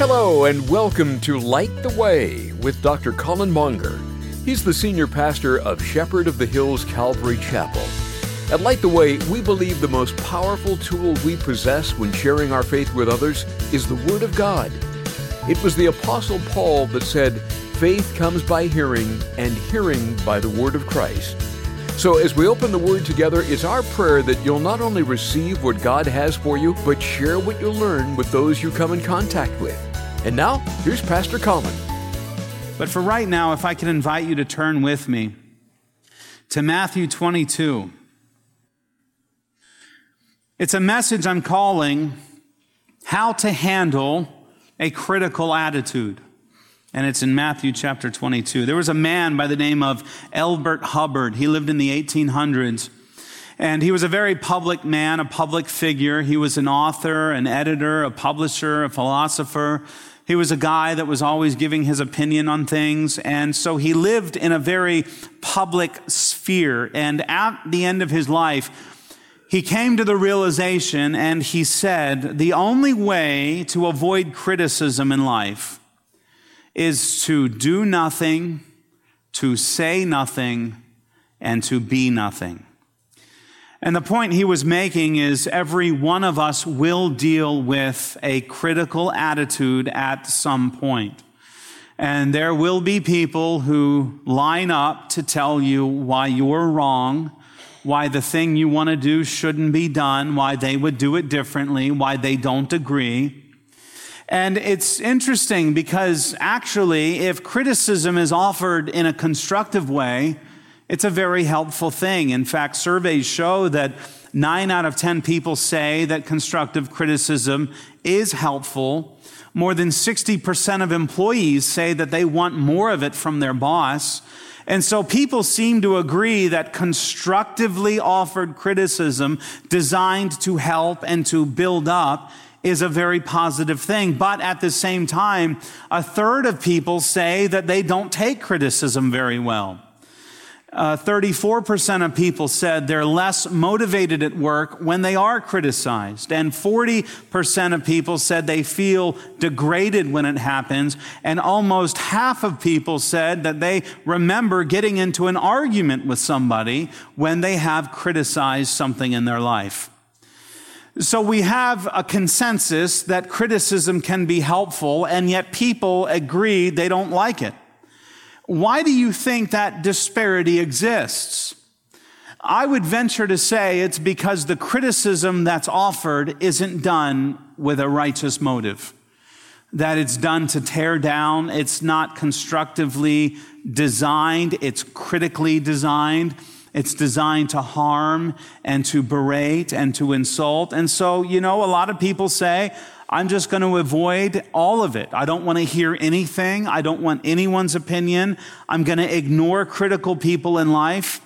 Hello and welcome to Light the Way with Dr. Colin Monger. He's the senior pastor of Shepherd of the Hills Calvary Chapel. At Light the Way, we believe the most powerful tool we possess when sharing our faith with others is the Word of God. It was the Apostle Paul that said, "Faith comes by hearing, and hearing by the Word of Christ." So as we open the Word together, it's our prayer that you'll not only receive what God has for you, but share what you learn with those you come in contact with. And now, here's Pastor Colin. But for right now, if I can invite you to turn with me to Matthew 22. It's a message I'm calling How to Handle a Critical Attitude. And it's in Matthew chapter 22. There was a man by the name of Elbert Hubbard. He lived in the 1800s. And he was a very public man, a public figure. He was an author, an editor, a publisher, a philosopher. He was a guy that was always giving his opinion on things. And so he lived in a very public sphere. And at the end of his life, he came to the realization and he said, the only way to avoid criticism in life is to do nothing, to say nothing, and to be nothing. And the point he was making is every one of us will deal with a critical attitude at some point. And there will be people who line up to tell you why you're wrong, why the thing you want to do shouldn't be done, why they would do it differently, why they don't agree. And it's interesting because actually, if criticism is offered in a constructive way, it's a very helpful thing. In fact, surveys show that 9 out of 10 people say that constructive criticism is helpful. More than 60% of employees say that they want more of it from their boss. And so people seem to agree that constructively offered criticism designed to help and to build up is a very positive thing. But at the same time, a third of people say that they don't take criticism very well. 34% of people said they're less motivated at work when they are criticized. And 40% of people said they feel degraded when it happens. And almost half of people said that they remember getting into an argument with somebody when they have criticized something in their life. So we have a consensus that criticism can be helpful, and yet people agree they don't like it. Why do you think that disparity exists? I would venture to say it's because the criticism that's offered isn't done with a righteous motive. That it's done to tear down, it's not constructively designed, it's critically designed. It's designed to harm and to berate and to insult. And so, a lot of people say, I'm just going to avoid all of it. I don't want to hear anything. I don't want anyone's opinion. I'm going to ignore critical people in life.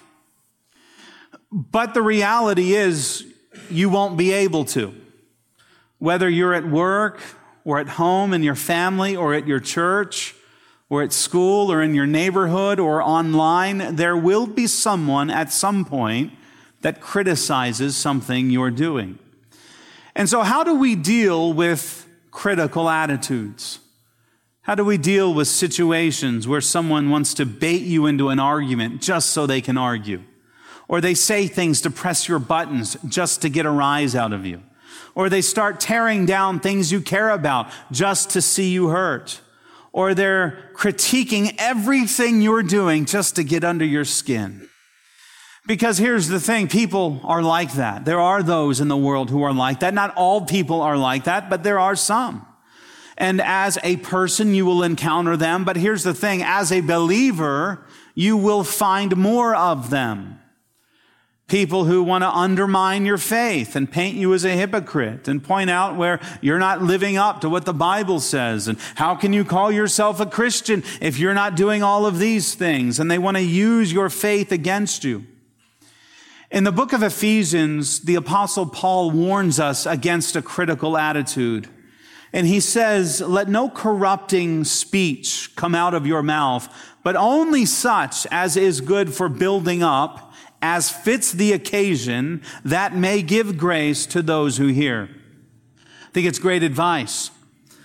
But the reality is, you won't be able to. Whether you're at work or at home in your family or at your church, or at school, or in your neighborhood, or online, there will be someone at some point that criticizes something you're doing. And so how do we deal with critical attitudes? How do we deal with situations where someone wants to bait you into an argument just so they can argue? Or they say things to press your buttons just to get a rise out of you? Or they start tearing down things you care about just to see you hurt? Or they're critiquing everything you're doing just to get under your skin. Because here's the thing, people are like that. There are those in the world who are like that. Not all people are like that, but there are some. And as a person, you will encounter them. But here's the thing, as a believer, you will find more of them. People who want to undermine your faith and paint you as a hypocrite and point out where you're not living up to what the Bible says. And how can you call yourself a Christian if you're not doing all of these things? And they want to use your faith against you. In the book of Ephesians, the Apostle Paul warns us against a critical attitude. And he says, let no corrupting speech come out of your mouth, but only such as is good for building up, as fits the occasion, that may give grace to those who hear. I think it's great advice.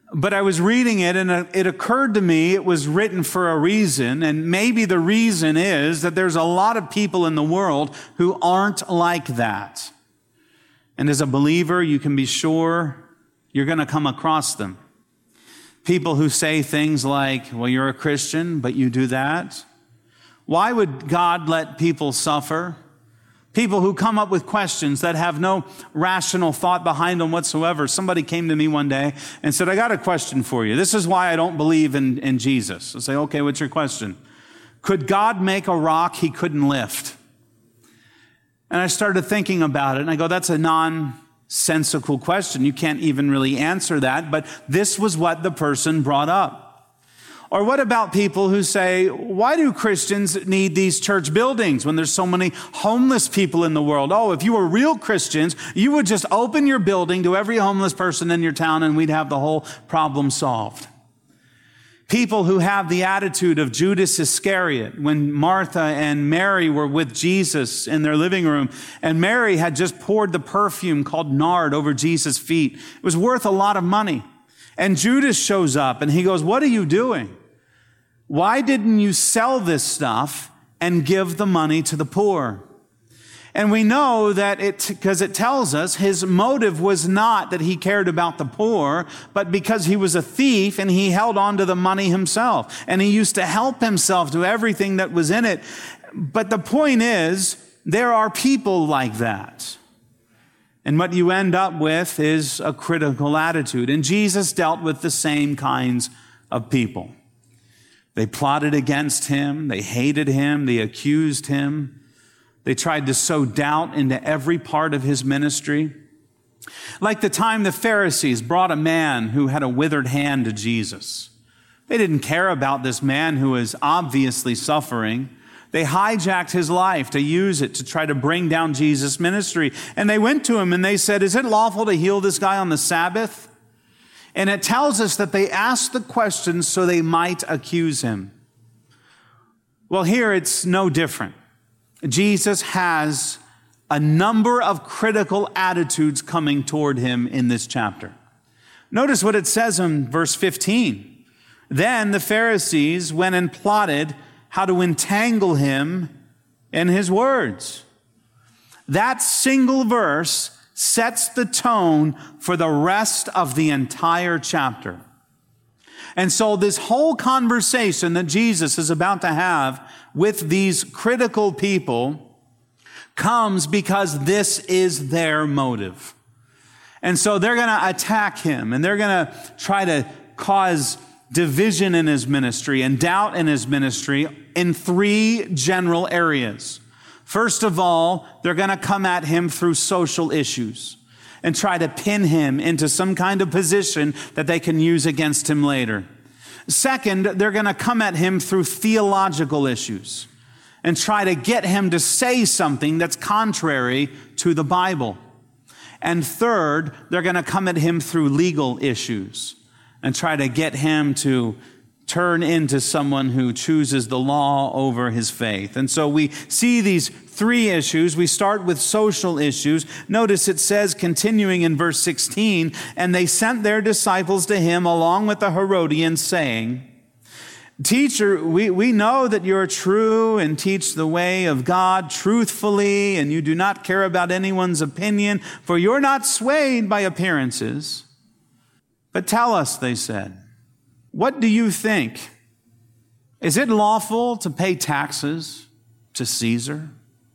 But I was reading it, and it occurred to me it was written for a reason, and maybe the reason is that there's a lot of people in the world who aren't like that. And as a believer, you can be sure you're going to come across them. People who say things like, well, you're a Christian, but you do that. Why would God let people suffer? People who come up with questions that have no rational thought behind them whatsoever. Somebody came to me one day and said, I got a question for you. This is why I don't believe in Jesus. I say, okay, what's your question? Could God make a rock he couldn't lift? And I started thinking about it, and I go, that's a nonsensical question. You can't even really answer that, but this was what the person brought up. Or what about people who say, why do Christians need these church buildings when there's so many homeless people in the world? Oh, if you were real Christians, you would just open your building to every homeless person in your town and we'd have the whole problem solved. People who have the attitude of Judas Iscariot when Martha and Mary were with Jesus in their living room, and Mary had just poured the perfume called nard over Jesus' feet. It was worth a lot of money. And Judas shows up and he goes, what are you doing? Why didn't you sell this stuff and give the money to the poor? And we know that because it tells us his motive was not that he cared about the poor, but because he was a thief and he held on to the money himself. And he used to help himself to everything that was in it. But the point is, there are people like that. And what you end up with is a critical attitude. And Jesus dealt with the same kinds of people. They plotted against him. They hated him. They accused him. They tried to sow doubt into every part of his ministry. Like the time the Pharisees brought a man who had a withered hand to Jesus. They didn't care about this man who was obviously suffering. They hijacked his life to use it to try to bring down Jesus' ministry. And they went to him and they said, is it lawful to heal this guy on the Sabbath? And it tells us that they asked the question so they might accuse him. Well, here it's no different. Jesus has a number of critical attitudes coming toward him in this chapter. Notice what it says in verse 15. Then the Pharisees went and plotted how to entangle him in his words. That single verse sets the tone for the rest of the entire chapter. And so this whole conversation that Jesus is about to have with these critical people comes because this is their motive. And so they're going to attack him, and they're going to try to cause division in his ministry and doubt in his ministry in three general areas. First of all, they're going to come at him through social issues and try to pin him into some kind of position that they can use against him later. Second, they're going to come at him through theological issues and try to get him to say something that's contrary to the Bible. And third, they're going to come at him through legal issues and try to get him to turn into someone who chooses the law over his faith. And so we see these three issues. We start with social issues. Notice it says, continuing in verse 16, and they sent their disciples to him along with the Herodians, saying, Teacher, we know that you're true and teach the way of God truthfully, and you do not care about anyone's opinion, for you're not swayed by appearances. But tell us, they said, what do you think? Is it lawful to pay taxes to Caesar?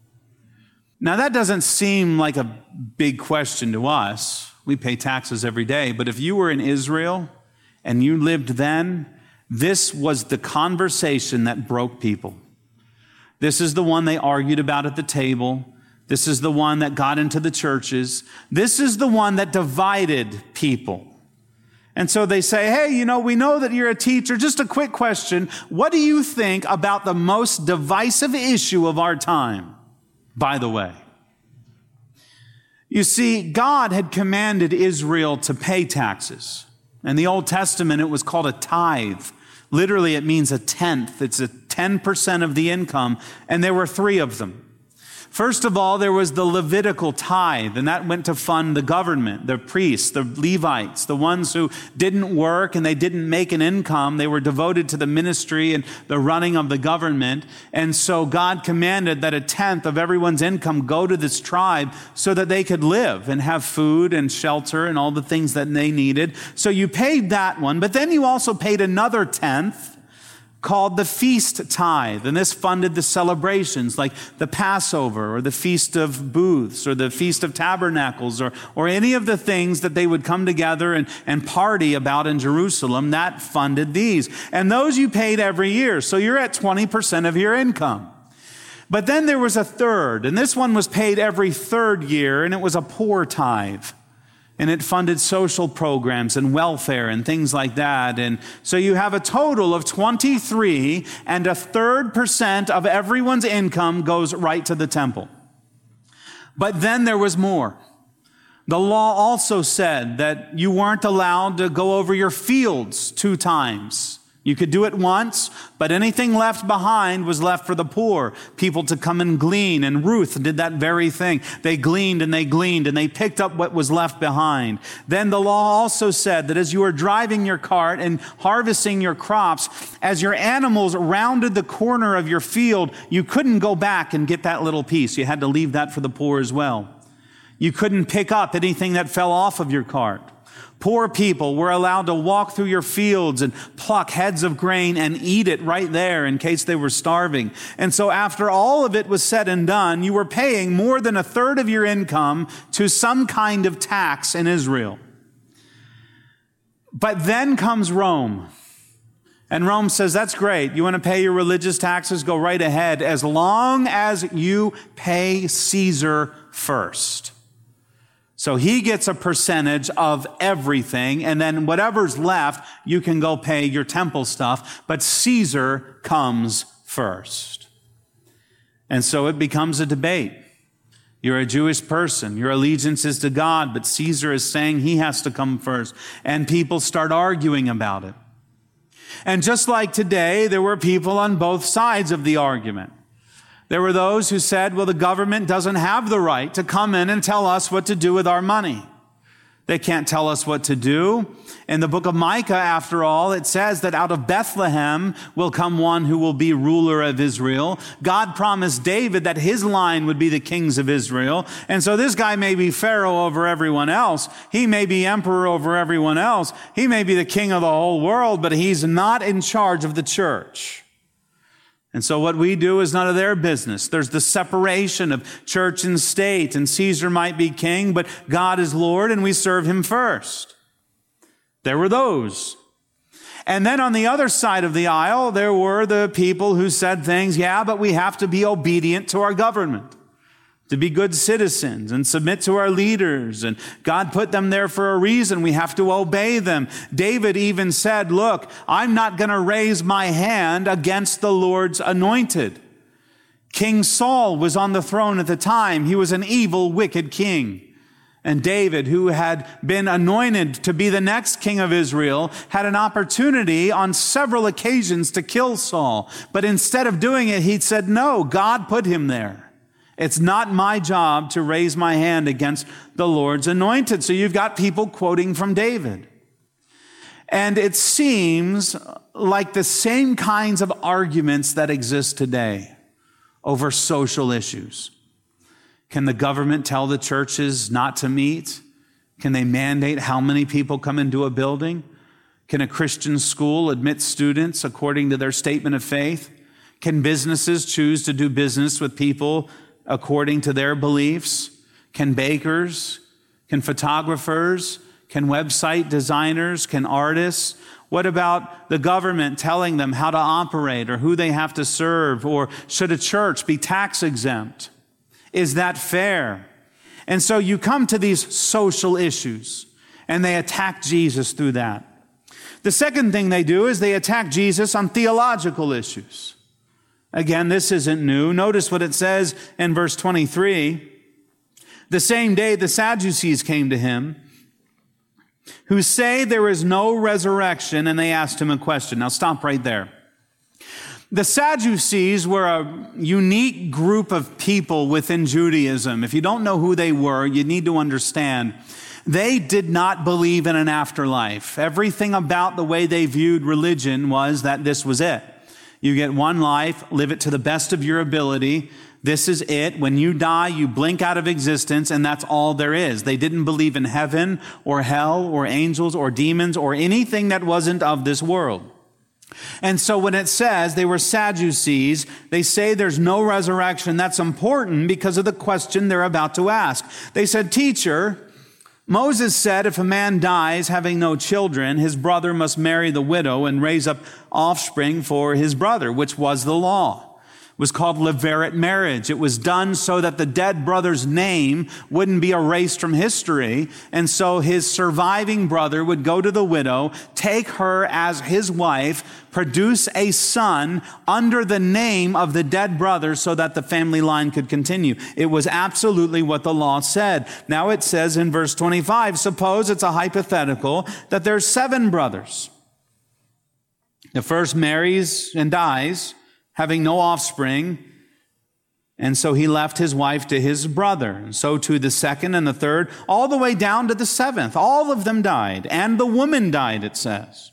Now, that doesn't seem like a big question to us. We pay taxes every day. But if you were in Israel and you lived then, this was the conversation that broke people. This is the one they argued about at the table. This is the one that got into the churches. This is the one that divided people. And so they say, hey, we know that you're a teacher. Just a quick question. What do you think about the most divisive issue of our time, by the way? You see, God had commanded Israel to pay taxes. In the Old Testament, it was called a tithe. Literally, it means a tenth. It's a 10% of the income, and there were three of them. First of all, there was the Levitical tithe, and that went to fund the government, the priests, the Levites, the ones who didn't work and they didn't make an income. They were devoted to the ministry and the running of the government. And so God commanded that a tenth of everyone's income go to this tribe so that they could live and have food and shelter and all the things that they needed. So you paid that one, but then you also paid another tenth called the feast tithe. And this funded the celebrations like the Passover or the Feast of Booths or the Feast of Tabernacles or any of the things that they would come together and party about in Jerusalem. That funded these. And those you paid every year. So you're at 20% of your income. But then there was a third, and this one was paid every third year, and it was a poor tithe. And it funded social programs and welfare and things like that. And so you have a total of 23, and 1/3% of everyone's income goes right to the temple. But then there was more. The law also said that you weren't allowed to go over your fields 2 times. You could do it once, but anything left behind was left for the poor, people to come and glean. And Ruth did that very thing. They gleaned and they picked up what was left behind. Then the law also said that as you were driving your cart and harvesting your crops, as your animals rounded the corner of your field, you couldn't go back and get that little piece. You had to leave that for the poor as well. You couldn't pick up anything that fell off of your cart. Poor people were allowed to walk through your fields and pluck heads of grain and eat it right there in case they were starving. And so after all of it was said and done, you were paying more than 1/3 of your income to some kind of tax in Israel. But then comes Rome. And Rome says, that's great. You want to pay your religious taxes? Go right ahead, as long as you pay Caesar first. So he gets a percentage of everything, and then whatever's left, you can go pay your temple stuff, but Caesar comes first. And so it becomes a debate. You're a Jewish person. Your allegiance is to God, but Caesar is saying he has to come first. And people start arguing about it. And just like today, there were people on both sides of the argument. There were those who said, well, the government doesn't have the right to come in and tell us what to do with our money. They can't tell us what to do. In the book of Micah, after all, it says that out of Bethlehem will come one who will be ruler of Israel. God promised David that his line would be the kings of Israel. And so this guy may be Pharaoh over everyone else. He may be emperor over everyone else. He may be the king of the whole world, but he's not in charge of the church. And so what we do is none of their business. There's the separation of church and state, and Caesar might be king, but God is Lord, and we serve him first. There were those. And then on the other side of the aisle, there were the people who said things, yeah, but we have to be obedient to our government, to be good citizens and submit to our leaders. And God put them there for a reason. We have to obey them. David even said, look, I'm not going to raise my hand against the Lord's anointed. King Saul was on the throne at the time. He was an evil, wicked king. And David, who had been anointed to be the next king of Israel, had an opportunity on several occasions to kill Saul. But instead of doing it, he said, no, God put him there. It's not my job to raise my hand against the Lord's anointed. So you've got people quoting from David. And it seems like the same kinds of arguments that exist today over social issues. Can the government tell the churches not to meet? Can they mandate how many people come into a building? Can a Christian school admit students according to their statement of faith? Can businesses choose to do business with people according to their beliefs? Can bakers, can photographers, can website designers, can artists? What about the government telling them how to operate or who they have to serve? Or should a church be tax exempt? Is that fair? And so you come to these social issues and they attack Jesus through that. The second thing they do is they attack Jesus on theological issues. Again, this isn't new. Notice what it says in verse 23. The same day the Sadducees came to him, who say there is no resurrection, and they asked him a question. Now stop right there. The Sadducees were a unique group of people within Judaism. If you don't know who they were, you need to understand. They did not believe in an afterlife. Everything about the way they viewed religion was that this was it. You get one life, live it to the best of your ability. This is it. When you die, you blink out of existence, and that's all there is. They didn't believe in heaven or hell or angels or demons or anything that wasn't of this world. And so when it says they were Sadducees, they say there's no resurrection. That's important because of the question they're about to ask. They said, "Teacher, Moses said if a man dies having no children, his brother must marry the widow and raise up offspring for his brother," which was the law. It was called levirate marriage. It was done so that the dead brother's name wouldn't be erased from history. And so his surviving brother would go to the widow, take her as his wife, produce a son under the name of the dead brother so that the family line could continue. It was absolutely what the law said. Now it says in verse 25, suppose it's a hypothetical that there's 7 brothers. The first marries and dies, having no offspring, and so he left his wife to his brother. And so to the second and the third, all the way down to the 7th. All of them died, and the woman died, it says.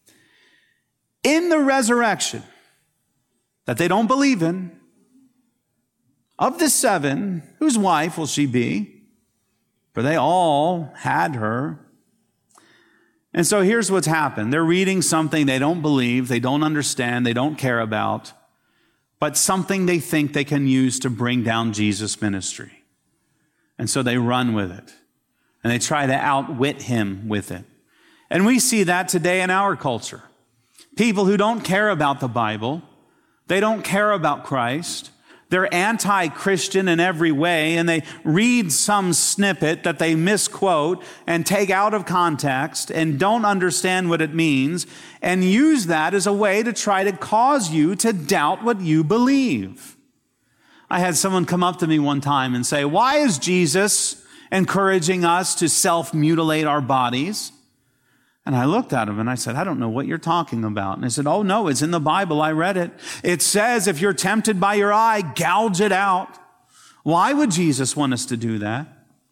In the resurrection, that they don't believe in, of the 7, whose wife will she be? For they all had her. And so here's what's happened. They're reading something they don't believe, they don't understand, they don't care about, but something they think they can use to bring down Jesus' ministry. And so they run with it. And they try to outwit him with it. And we see that today in our culture. People who don't care about the Bible, they don't care about Christ, they're anti-Christian in every way, and they read some snippet that they misquote and take out of context and don't understand what it means and use that as a way to try to cause you to doubt what you believe. I had someone come up to me one time and say, "Why is Jesus encouraging us to self-mutilate our bodies?" And I looked at him and I said, "I don't know what you're talking about." And I said, "Oh no, it's in the Bible. I read it. It says if you're tempted by your eye, gouge it out." Why would Jesus want us to do that?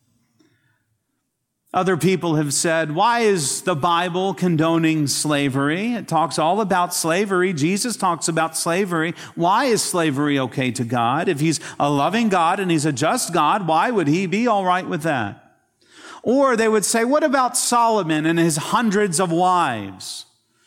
Other people have said, "Why is the Bible condoning slavery? It talks all about slavery. Jesus talks about slavery. Why is slavery okay to God? If he's a loving God and he's a just God, why would he be all right with that?" Or they would say, "What about Solomon and his hundreds of wives?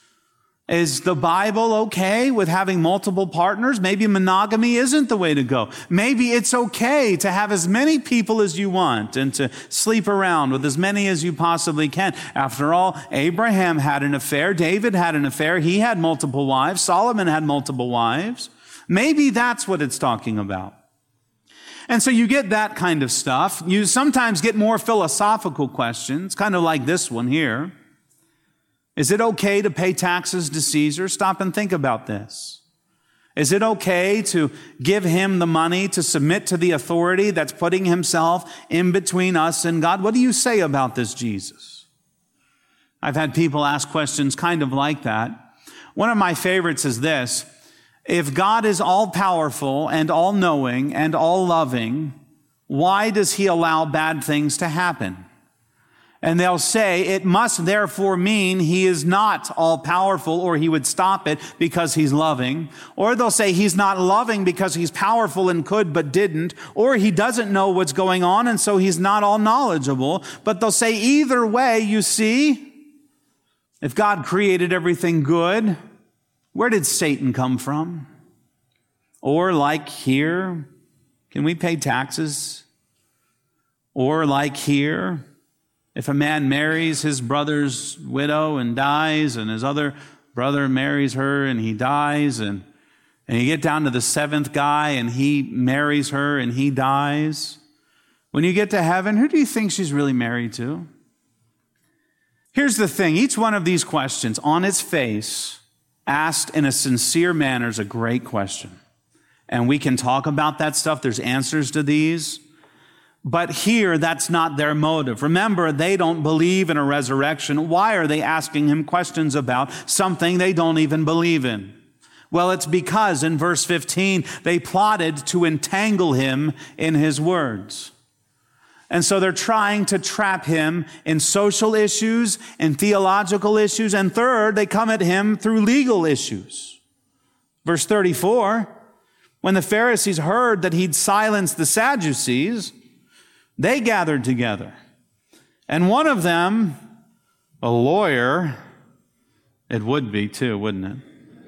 Is the Bible okay with having multiple partners? Maybe monogamy isn't the way to go. Maybe it's okay to have as many people as you want and to sleep around with as many as you possibly can. After all, Abraham had an affair. David had an affair. He had multiple wives. Solomon had multiple wives. Maybe that's what it's talking about." And so you get that kind of stuff. You sometimes get more philosophical questions, kind of like this one here. Is it okay to pay taxes to Caesar? Stop and think about this. Is it okay to give him the money to submit to the authority that's putting himself in between us and God? What do you say about this Jesus? I've had people ask questions kind of like that. One of my favorites is this. If God is all-powerful and all-knowing and all-loving, why does he allow bad things to happen? And they'll say, it must therefore mean he is not all-powerful or he would stop it because he's loving. Or they'll say he's not loving because he's powerful and could but didn't. Or he doesn't know what's going on and so he's not all-knowledgeable. But they'll say either way, you see, if God created everything good, where did Satan come from? Or like here, can we pay taxes? Or like here, if a man marries his brother's widow and dies, and his other brother marries her and he dies, and you get down to the 7th guy and he marries her and he dies. When you get to heaven, who do you think she's really married to? Here's the thing. Each one of these questions on its face, asked in a sincere manner, is a great question. And we can talk about that stuff. There's answers to these. But here, that's not their motive. Remember, they don't believe in a resurrection. Why are they asking him questions about something they don't even believe in? Well, it's because in verse 15, they plotted to entangle him in his words. And so they're trying to trap him in social issues and theological issues. And third, they come at him through legal issues. Verse 34, when the Pharisees heard that he'd silenced the Sadducees, they gathered together. And one of them, a lawyer, it would be too, wouldn't it?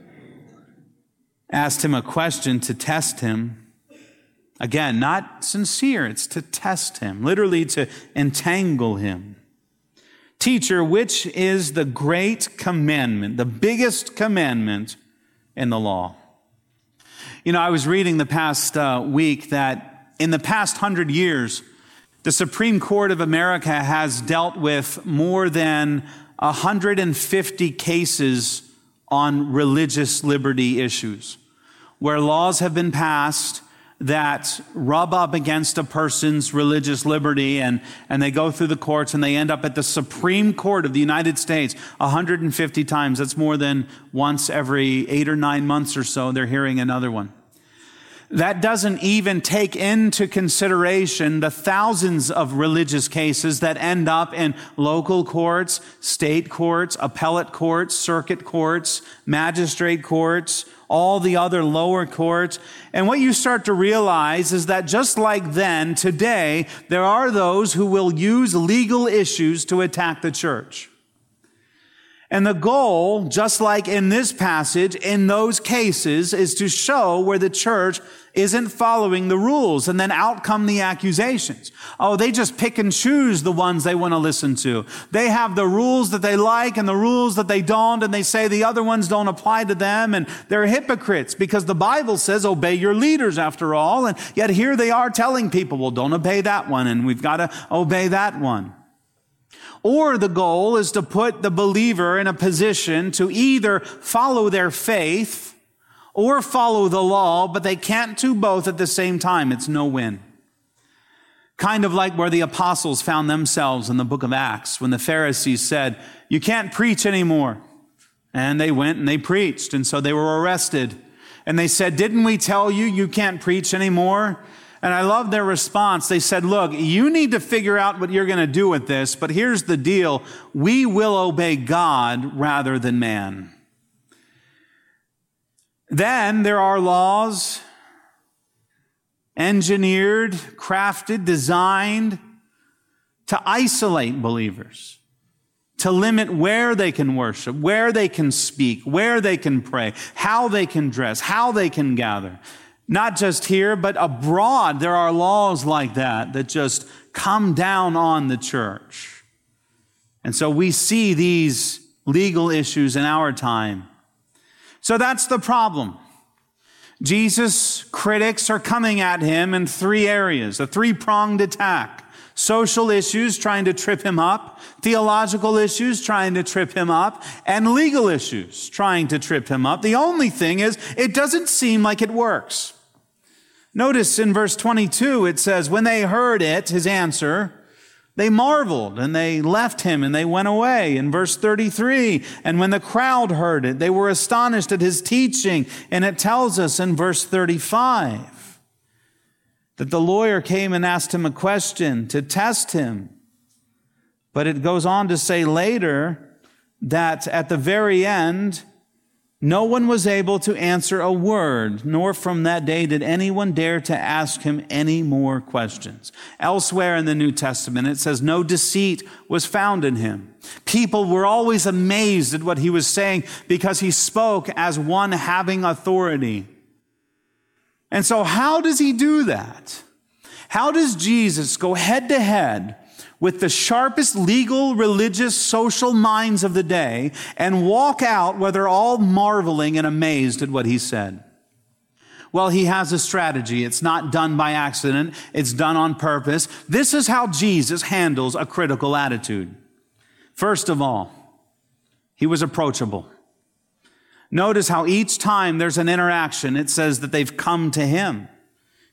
Asked him a question to test him. Again, not sincere, it's to test him, literally to entangle him. Teacher, which is the great commandment, the biggest commandment in the law? You know, I was reading the past week that in the past 100 years, the Supreme Court of America has dealt with more than 150 cases on religious liberty issues, where laws have been passed that rub up against a person's religious liberty, and they go through the courts and they end up at the Supreme Court of the United States 150 times. That's more than once every 8 or 9 months or so they're hearing another one. That doesn't even take into consideration the thousands of religious cases that end up in local courts, state courts, appellate courts, circuit courts, magistrate courts, all the other lower courts. And what you start to realize is that just like then, today, there are those who will use legal issues to attack the church. And the goal, just like in this passage, in those cases, is to show where the church isn't following the rules. And then out come the accusations. Oh, they just pick and choose the ones they want to listen to. They have the rules that they like and the rules that they don't, and they say the other ones don't apply to them, and they're hypocrites because the Bible says obey your leaders after all. And yet here they are telling people, well, don't obey that one, and we've got to obey that one. Or the goal is to put the believer in a position to either follow their faith or follow the law, but they can't do both at the same time. It's no win. Kind of like where the apostles found themselves in the book of Acts when the Pharisees said, you can't preach anymore. And they went and they preached, and so they were arrested. And they said, didn't we tell you you can't preach anymore? And I love their response. They said, look, you need to figure out what you're going to do with this, but here's the deal. We will obey God rather than man. Then there are laws engineered, crafted, designed to isolate believers, to limit where they can worship, where they can speak, where they can pray, how they can dress, how they can gather. Not just here, but abroad, there are laws like that just come down on the church. And so we see these legal issues in our time. So that's the problem. Jesus' critics are coming at him in 3 areas, a 3-pronged attack. Social issues trying to trip him up, theological issues trying to trip him up, and legal issues trying to trip him up. The only thing is, it doesn't seem like it works. Notice in verse 22, it says, when they heard it, his answer, they marveled and they left him and they went away. In verse 33, and when the crowd heard it, they were astonished at his teaching. And it tells us in verse 35 that the lawyer came and asked him a question to test him. But it goes on to say later that at the very end, no one was able to answer a word, nor from that day did anyone dare to ask him any more questions. Elsewhere in the New Testament, it says no deceit was found in him. People were always amazed at what he was saying because he spoke as one having authority. And so how does he do that? How does Jesus go head to head with the sharpest legal, religious, social minds of the day and walk out where they're all marveling and amazed at what he said? Well, he has a strategy. It's not done by accident. It's done on purpose. This is how Jesus handles a critical attitude. First of all, he was approachable. Notice how each time there's an interaction, it says that they've come to him.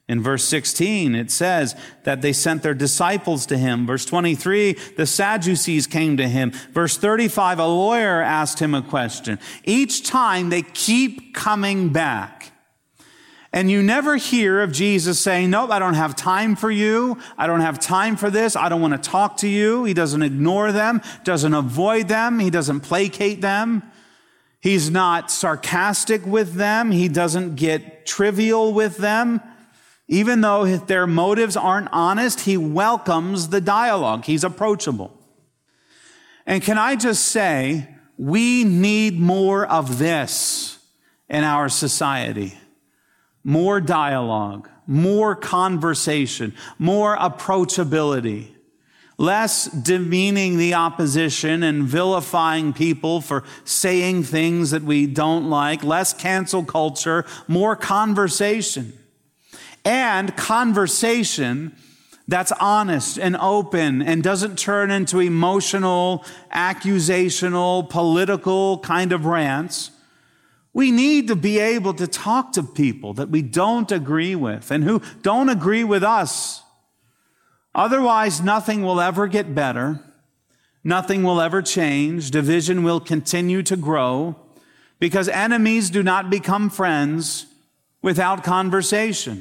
In verse 16, it says that they sent their disciples to him. Verse 23, the Sadducees came to him. Verse 35, a lawyer asked him a question. Each time they keep coming back. And you never hear of Jesus saying, nope, I don't have time for you. I don't have time for this. I don't want to talk to you. He doesn't ignore them, doesn't avoid them. He doesn't placate them. He's not sarcastic with them. He doesn't get trivial with them. Even though their motives aren't honest, he welcomes the dialogue. He's approachable. And can I just say, we need more of this in our society. More dialogue, more conversation, more approachability, less demeaning the opposition and vilifying people for saying things that we don't like, less cancel culture, more conversation. And conversation that's honest and open and doesn't turn into emotional, accusational, political kind of rants. We need to be able to talk to people that we don't agree with and who don't agree with us. Otherwise, nothing will ever get better. Nothing will ever change. Division will continue to grow because enemies do not become friends without conversation.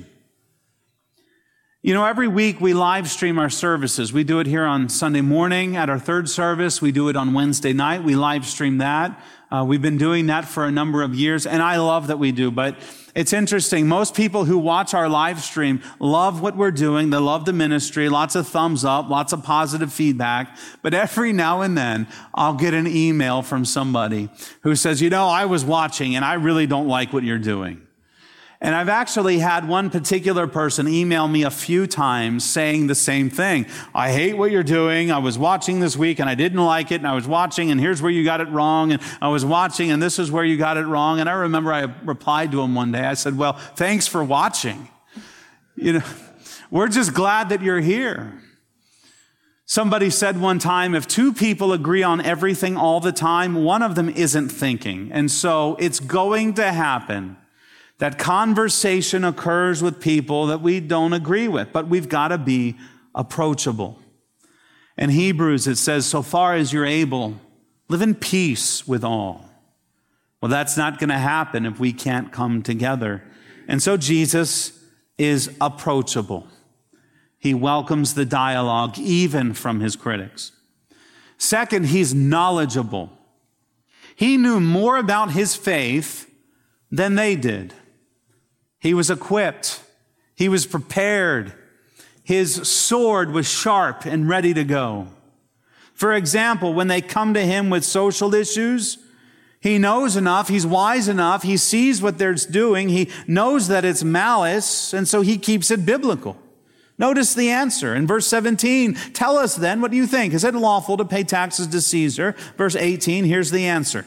You know, every week we live stream our services. We do it here on Sunday morning at our third service. We do it on Wednesday night. We live stream that. We've been doing that for a number of years, and I love that we do. But it's interesting. Most people who watch our live stream love what we're doing. They love the ministry, lots of thumbs up, lots of positive feedback. But every now and then, I'll get an email from somebody who says, you know, I was watching, and I really don't like what you're doing. And I've actually had one particular person email me a few times saying the same thing. I hate what you're doing. I was watching this week and I didn't like it. And I was watching and here's where you got it wrong. And I was watching and this is where you got it wrong. And I remember I replied to him one day. I said, well, thanks for watching. You know, we're just glad that you're here. Somebody said one time, if two people agree on everything all the time, one of them isn't thinking. And so it's going to happen that conversation occurs with people that we don't agree with, but we've got to be approachable. In Hebrews, it says, so far as you're able, live in peace with all. Well, that's not going to happen if we can't come together. And so Jesus is approachable. He welcomes the dialogue, even from his critics. Second, he's knowledgeable. He knew more about his faith than they did. He was equipped. He was prepared. His sword was sharp and ready to go. For example, when they come to him with social issues, he knows enough, he's wise enough, he sees what they're doing, he knows that it's malice, and so he keeps it biblical. Notice the answer in verse 17. Tell us then, what do you think? Is it lawful to pay taxes to Caesar? Verse 18, here's the answer.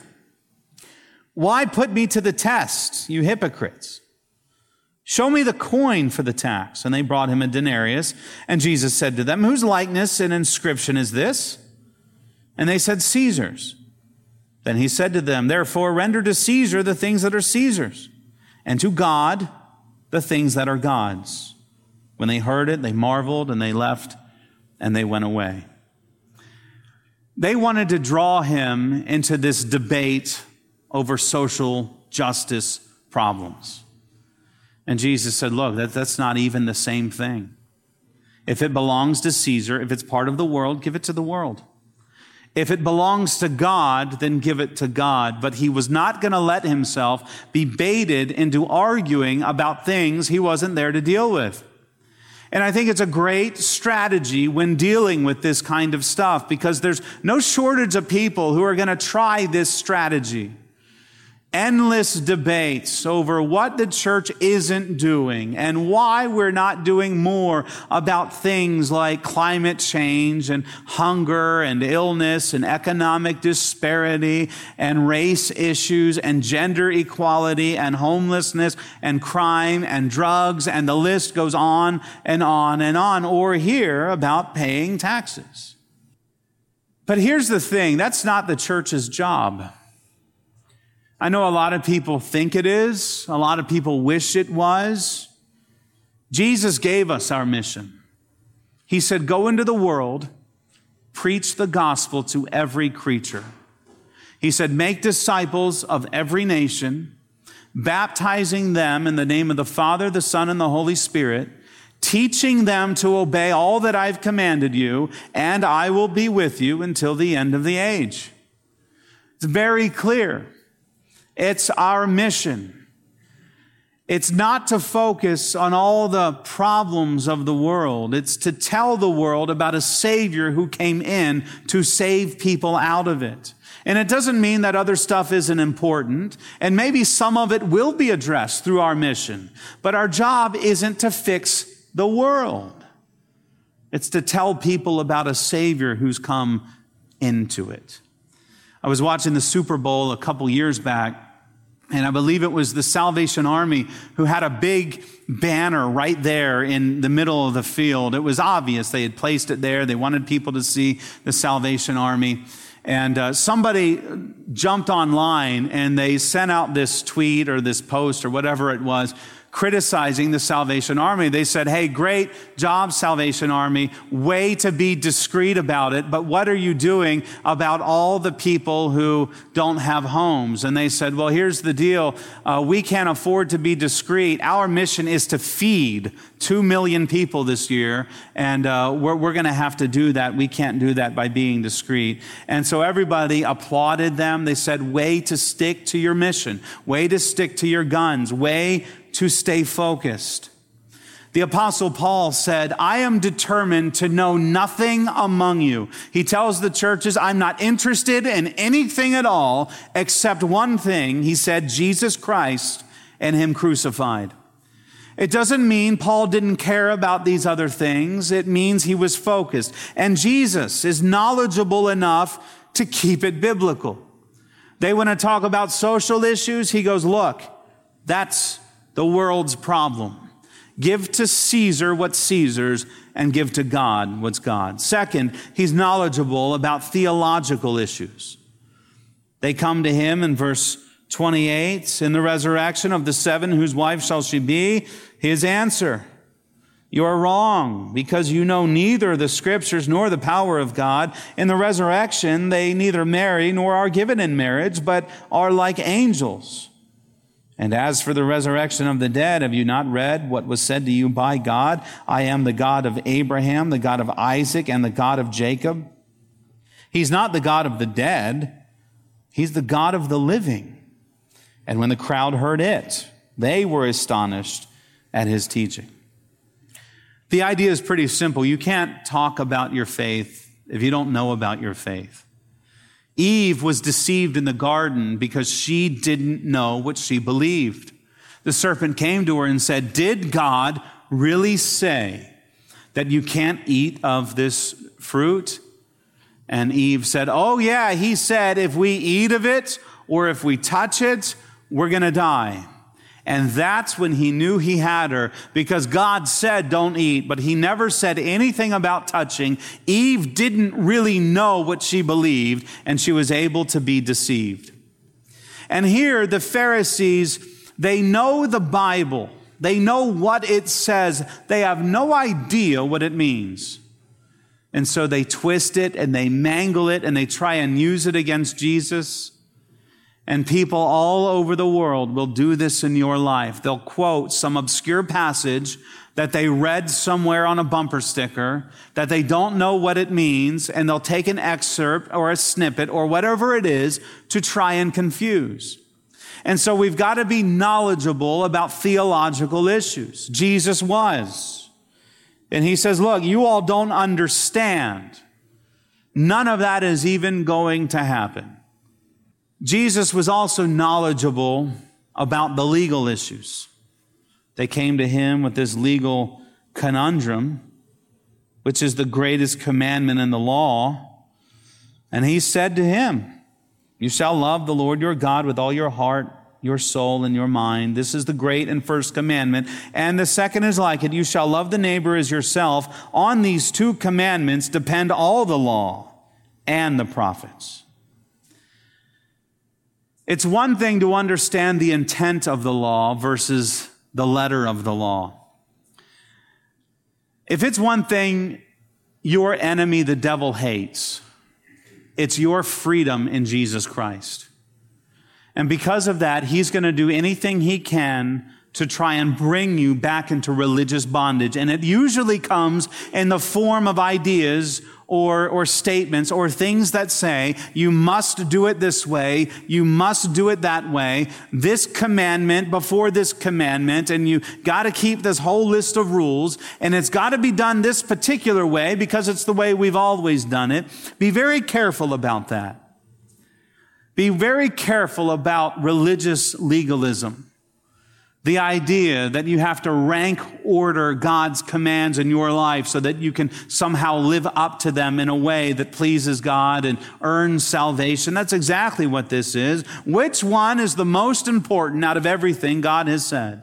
Why put me to the test, you hypocrites? Show me the coin for the tax. And they brought him a denarius. And Jesus said to them, whose likeness and inscription is this? And they said, Caesar's. Then he said to them, therefore render to Caesar the things that are Caesar's, and to God the things that are God's. When they heard it, they marveled, and they left, and they went away. They wanted to draw him into this debate over social justice problems. And Jesus said, look, that's not even the same thing. If it belongs to Caesar, if it's part of the world, give it to the world. If it belongs to God, then give it to God. But he was not going to let himself be baited into arguing about things he wasn't there to deal with. And I think it's a great strategy when dealing with this kind of stuff, because there's no shortage of people who are going to try this strategy. Endless debates over what the church isn't doing and why we're not doing more about things like climate change and hunger and illness and economic disparity and race issues and gender equality and homelessness and crime and drugs, and the list goes on and on and on, or hear about paying taxes. But here's the thing, that's not the church's job. I know a lot of people think it is. A lot of people wish it was. Jesus gave us our mission. He said, go into the world, preach the gospel to every creature. He said, make disciples of every nation, baptizing them in the name of the Father, the Son, and the Holy Spirit, teaching them to obey all that I've commanded you, and I will be with you until the end of the age. It's very clear. It's our mission. It's not to focus on all the problems of the world. It's to tell the world about a Savior who came in to save people out of it. And it doesn't mean that other stuff isn't important, and maybe some of it will be addressed through our mission. But our job isn't to fix the world. It's to tell people about a Savior who's come into it. I was watching the Super Bowl a couple years back, and I believe it was the Salvation Army who had a big banner right there in the middle of the field. It was obvious they had placed it there. They wanted people to see the Salvation Army. And somebody jumped online and they sent out this tweet or this post or whatever it was, criticizing the Salvation Army. They said, hey, great job, Salvation Army. Way to be discreet about it. But what are you doing about all the people who don't have homes? And they said, well, here's the deal. We can't afford to be discreet. Our mission is to feed 2 million people this year. And we're going to have to do that. We can't do that by being discreet. And so everybody applauded them. They said, way to stick to your mission. Way to stick to your guns. Way to stay focused. The Apostle Paul said, I am determined to know nothing among you. He tells the churches, I'm not interested in anything at all except one thing. He said, Jesus Christ and Him crucified. It doesn't mean Paul didn't care about these other things. It means he was focused. And Jesus is knowledgeable enough to keep it biblical. They want to talk about social issues. He goes, look, that's the world's problem. Give to Caesar what's Caesar's and give to God what's God's. Second, he's knowledgeable about theological issues. They come to him in verse 28, in the resurrection of the seven, whose wife shall she be? His answer, you are wrong, because you know neither the scriptures nor the power of God. In the resurrection, they neither marry nor are given in marriage, but are like angels. And as for the resurrection of the dead, have you not read what was said to you by God? I am the God of Abraham, the God of Isaac, and the God of Jacob. He's not the God of the dead. He's the God of the living. And when the crowd heard it, they were astonished at his teaching. The idea is pretty simple. You can't talk about your faith if you don't know about your faith. Eve was deceived in the garden because she didn't know what she believed. The serpent came to her and said, did God really say that you can't eat of this fruit? And Eve said, oh yeah, he said if we eat of it or if we touch it, we're going to die. And that's when he knew he had her, because God said don't eat, but he never said anything about touching. Eve didn't really know what she believed, and she was able to be deceived. And here the Pharisees, they know the Bible. They know what it says. They have no idea what it means. And so they twist it and they mangle it and they try and use it against Jesus. And people all over the world will do this in your life. They'll quote some obscure passage that they read somewhere on a bumper sticker, that they don't know what it means, and they'll take an excerpt or a snippet or whatever it is to try and confuse. And so we've got to be knowledgeable about theological issues. Jesus was. And he says, look, you all don't understand. None of that is even going to happen. Jesus was also knowledgeable about the legal issues. They came to him with this legal conundrum, which is the greatest commandment in the law. And he said to him, you shall love the Lord your God with all your heart, your soul, and your mind. This is the great and first commandment. And the second is like it. You shall love the neighbor as yourself. On these two commandments depend all the law and the prophets. It's one thing to understand the intent of the law versus the letter of the law. If it's one thing your enemy, the devil, hates, it's your freedom in Jesus Christ. And because of that, he's going to do anything he can to try and bring you back into religious bondage. And it usually comes in the form of ideas or statements or things that say, you must do it this way, you must do it that way, this commandment before this commandment, and you got to keep this whole list of rules, and it's got to be done this particular way because it's the way we've always done it. Be very careful about that. Be very careful about religious legalism. The idea that you have to rank order God's commands in your life so that you can somehow live up to them in a way that pleases God and earns salvation. That's exactly what this is. Which one is the most important out of everything God has said?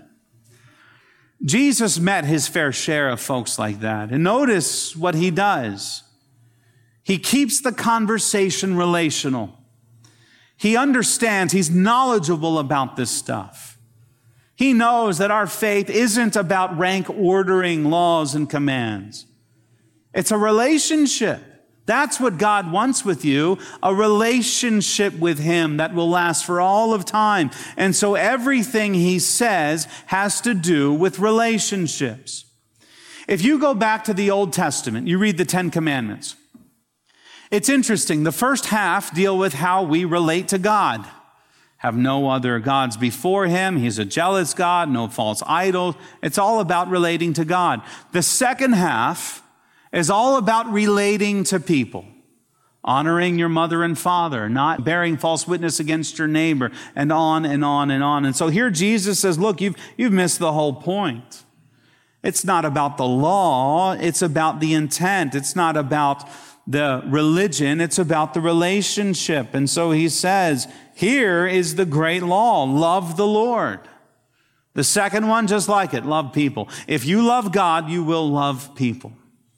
Jesus met his fair share of folks like that. And notice what he does. He keeps the conversation relational. He understands, he's knowledgeable about this stuff. He knows that our faith isn't about rank ordering laws and commands. It's a relationship. That's what God wants with you, a relationship with him that will last for all of time. And so everything he says has to do with relationships. If you go back to the Old Testament, you read the Ten Commandments. It's interesting. The first half deal with how we relate to God. Have no other gods before him. He's a jealous God, no false idols. It's all about relating to God. The second half is all about relating to people. Honoring your mother and father, not bearing false witness against your neighbor, and on and on and on. And so here Jesus says, look, you've missed the whole point. It's not about the law. It's about the intent. It's not about the religion. It's about the relationship. And so he says, here is the great law. Love the Lord. The second one, just like it, love people. If you love God, you will love people.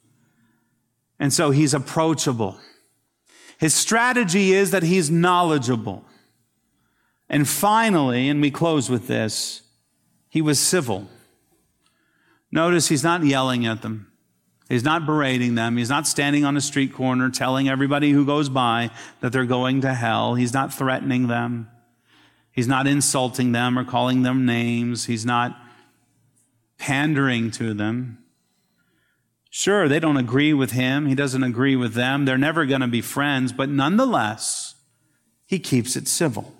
And so he's approachable. His strategy is that he's knowledgeable. And finally, and we close with this, he was civil. Notice he's not yelling at them. He's not berating them. He's not standing on a street corner telling everybody who goes by that they're going to hell. He's not threatening them. He's not insulting them or calling them names. He's not pandering to them. Sure, they don't agree with him. He doesn't agree with them. They're never going to be friends, but nonetheless, he keeps it civil.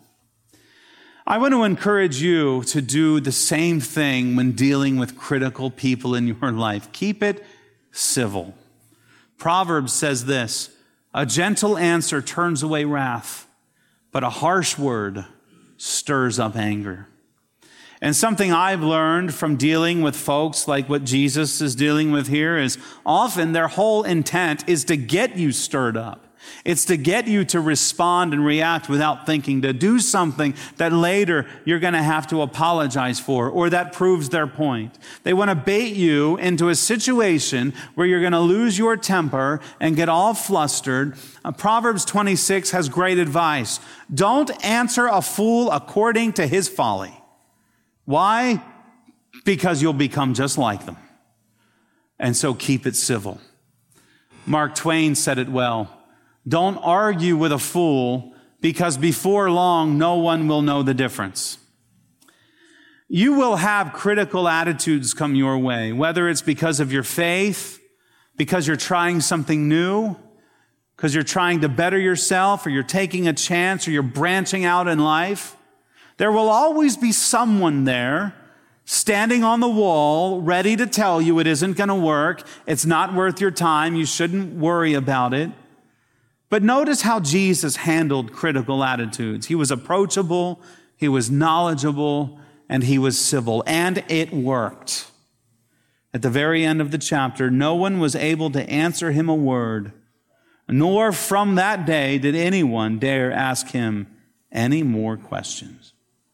I want to encourage you to do the same thing when dealing with critical people in your life. Keep it civil. Proverbs says this, a gentle answer turns away wrath, but a harsh word stirs up anger. And something I've learned from dealing with folks like what Jesus is dealing with here is often their whole intent is to get you stirred up. It's to get you to respond and react without thinking, to do something that later you're going to have to apologize for, or that proves their point. They want to bait you into a situation where you're going to lose your temper and get all flustered. Proverbs 26 has great advice. Don't answer a fool according to his folly. Why? Because you'll become just like them. And so keep it civil. Mark Twain said it well. Don't argue with a fool, because before long, no one will know the difference. You will have critical attitudes come your way, whether it's because of your faith, because you're trying something new, because you're trying to better yourself, or you're taking a chance, or you're branching out in life. There will always be someone there standing on the wall, ready to tell you it isn't going to work, it's not worth your time, you shouldn't worry about it. But notice how Jesus handled critical attitudes. He was approachable, he was knowledgeable, and he was civil. And it worked. At the very end of the chapter, no one was able to answer him a word, nor from that day did anyone dare ask him any more questions.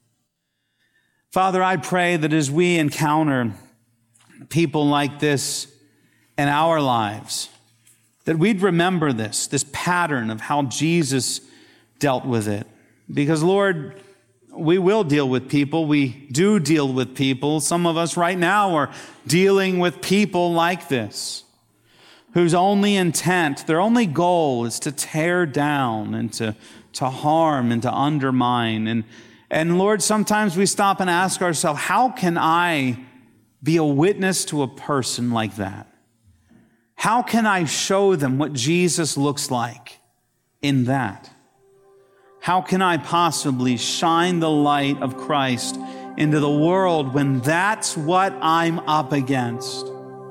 Father, I pray that as we encounter people like this in our lives, that we'd remember this pattern of how Jesus dealt with it. Because, Lord, we will deal with people. We do deal with people. Some of us right now are dealing with people like this, whose only intent, their only goal is to tear down and to harm and to undermine. And Lord, sometimes we stop and ask ourselves, how can I be a witness to a person like that? How can I show them what Jesus looks like in that? How can I possibly shine the light of Christ into the world when that's what I'm up against?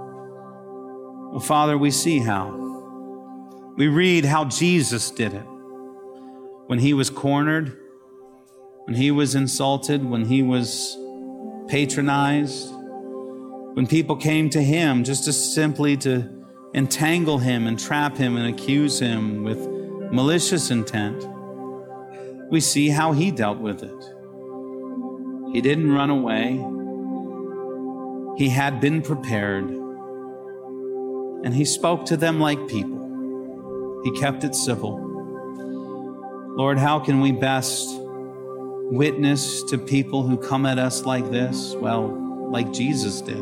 Well, Father, we see how. We read how Jesus did it. When he was cornered, when he was insulted, when he was patronized, when people came to him just simply to entangle him and trap him and accuse him with malicious intent, we see how he dealt with it. He didn't run away. He had been prepared. And he spoke to them like people. He kept it civil. Lord, how can we best witness to people who come at us like this? Well, like Jesus did.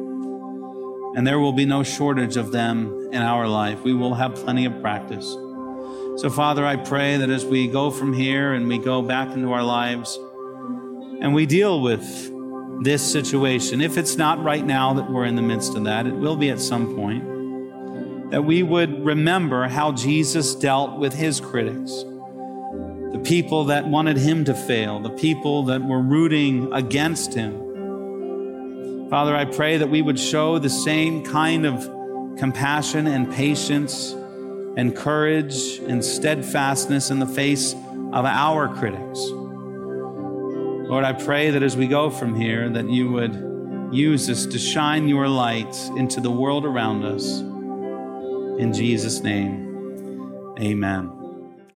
And there will be no shortage of them in our life. We will have plenty of practice. So, Father, I pray that as we go from here and we go back into our lives and we deal with this situation, if it's not right now that we're in the midst of that, it will be at some point, that we would remember how Jesus dealt with his critics, the people that wanted him to fail, the people that were rooting against him. Father, I pray that we would show the same kind of compassion and patience and courage and steadfastness in the face of our critics. Lord, I pray that as we go from here, that you would use us to shine your light into the world around us. In Jesus' name, amen.